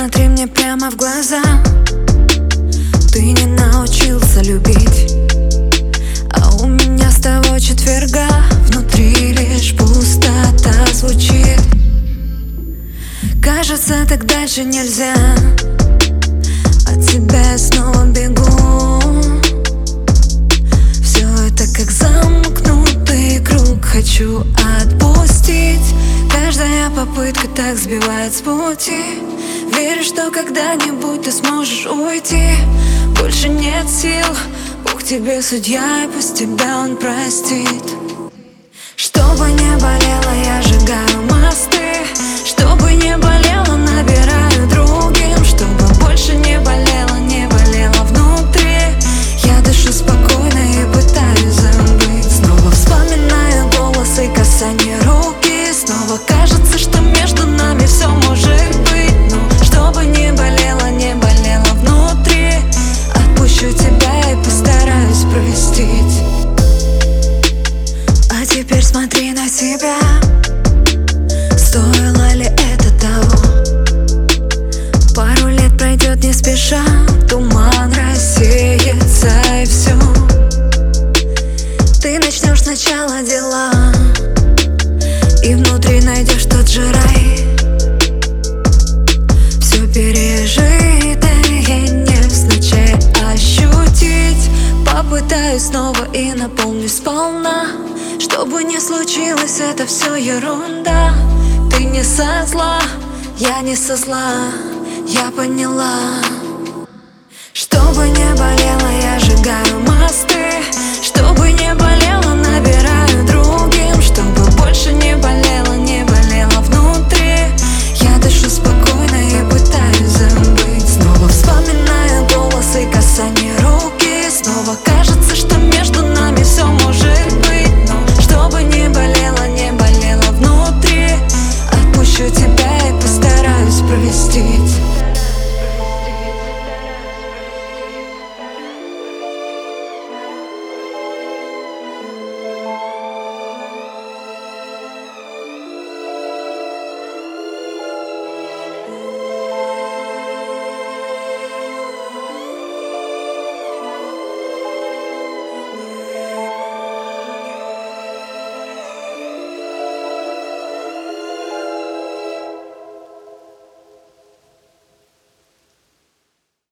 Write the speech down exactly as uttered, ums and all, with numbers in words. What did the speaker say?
посмотри мне прямо в глаза. Ты не научился любить, а у меня с того четверга внутри лишь пустота звучит. Кажется, так дальше нельзя, от тебя я снова бегу. Все это как замкнутый круг, хочу отпустить. Каждая попытка так сбивает с пути. Верю, что когда-нибудь ты сможешь уйти. Больше нет сил, Бог тебе судья, и пусть тебя Он простит. Чтобы не болело, я сжигаю мосты. Чтобы не болело, набираю другим. Чтобы больше не болело, не болело внутри. Я дышу спокойно и пытаюсь забыть. Снова вспоминаю голос и касание руки. Снова кажется, что между нами все может быть. Но чтобы не болело, не болело внутри. Отпущу тебя и постараюсь простить. А теперь смотри на себя. Стоило ли это того? Пару лет пройдет не спеша, туман рассеется и все. Ты начнешь сначала дела, и внутри найдешь тот же рай. Все пережитое невзначай ощутить. Попытаюсь снова и наполню сполна. Что бы ни случилось, это все ерунда. Ты не со зла, я не со зла, я поняла. Чтобы не болело, я сжигаю мосты. Чтобы